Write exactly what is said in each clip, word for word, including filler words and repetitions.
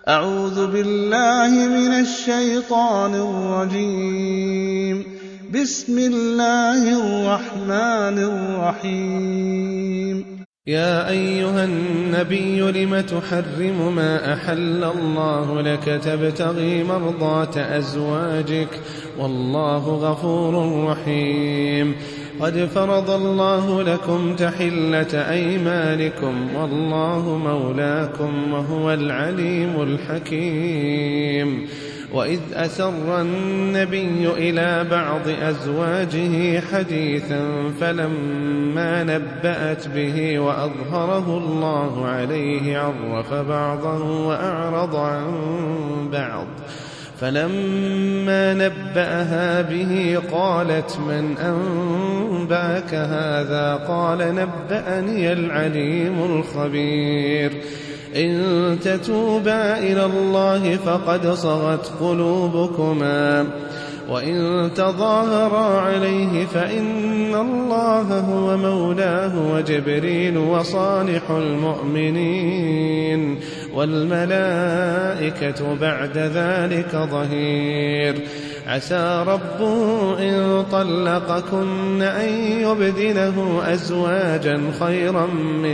أعوذ بالله من الشيطان الرجيم. بسم الله الرحمن الرحيم. يا أيها النبي لم تحرم ما أحل الله لك تبتغي مرضات أزواجك والله غفور رحيم. قد فرض الله لكم تحلة أيمانكم والله مولاكم وهو العليم الحكيم. وإذ أسر النبي إلى بعض أزواجه حديثا فلما نبأت به وأظهره الله عليه عرف بعضه وأعرض عن بعض فلما نبأها به قالت من أنبأك هذا؟ قال نبأني العليم الخبير. إن تتوبا إلى الله فقد صغت قلوبكما وإن تظاهرا عليه فإن الله هو مولاه وجبريل وصالح المؤمنين والملائكة بعد ذلك ظهير. عسى ربه إن طلقكن أن يبدله أزواجا خيرا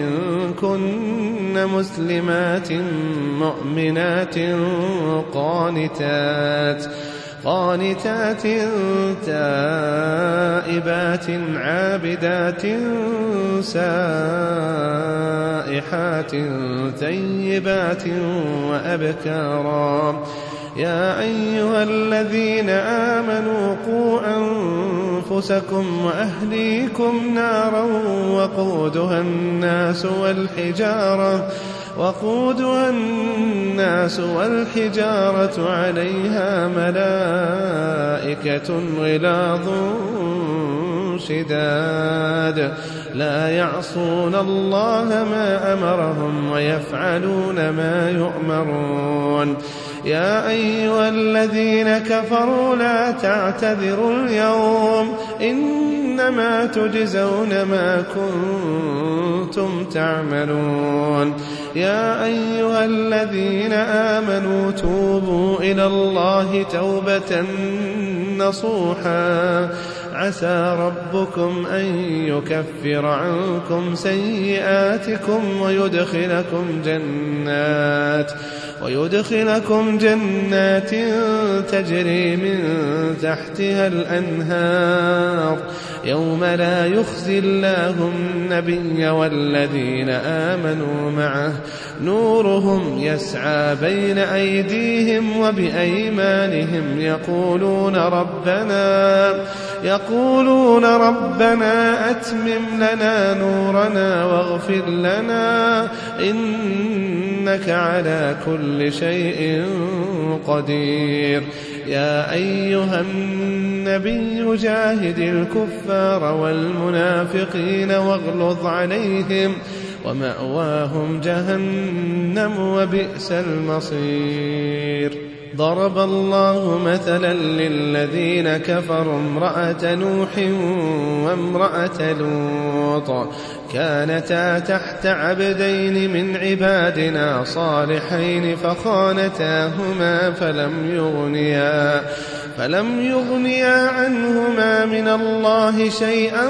منكن مسلمات مؤمنات قانتات قانتات تائبات عابدات سائحات ثيبات وأبكارا. يا أيها الذين آمنوا قوا أنفسكم وأهليكم نارا وقودها الناس والحجارة وقودها الناس والحجارة عليها ملائكة غلاظ شداد لا يعصون الله ما أمرهم ويفعلون ما يؤمرون. يا أيها الذين كفروا لا تعتذروا اليوم إنما تجزون ما كنتم تعملون. يا أيها الذين آمنوا توبوا إلى الله توبة نصوحا عسى ربكم أن يكفر عنكم سيئاتكم ويدخلكم جنات ويدخلكم جنات تجري من تحتها الأنهار يوم لا يخزي الله النبي والذين آمنوا معه نورهم يسعى بين أيديهم وبأيمانهم يقولون ربنا يقولون ربنا أتمم لنا نورنا واغفر لنا إنك على كل شيء قدير. يا أيها النبي جاهد الكفار والمنافقين واغلظ عليهم ومأواهم جهنم وبئس المصير. ضرب الله مثلا للذين كفروا امرأة نوح وامرأة لوط كانتا تحت عبدين من عبادنا صالحين فخانتاهما فلم يغنيا فلم يغنيا عنهما من الله شيئا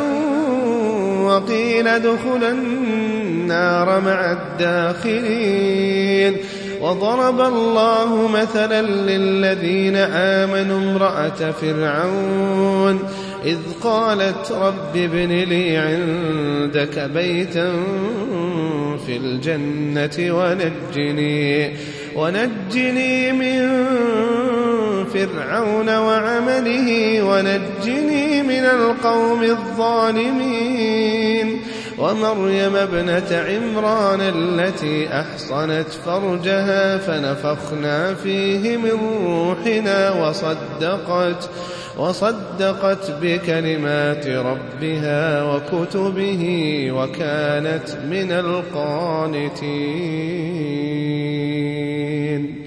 وقيل ادخلا النار مع الداخلين. وضرب الله مثلا للذين آمنوا امرأة فرعون إذ قالت رب ابن لي عندك بيتا في الجنة ونجني, ونجني من فرعون وعمله ونجني من القوم الظالمين. ومريم ابنة عمران التي أحصنت فرجها فنفخنا فيه من روحنا وصدقت, وصدقت بكلمات ربها وكتبه وكانت من القانتين.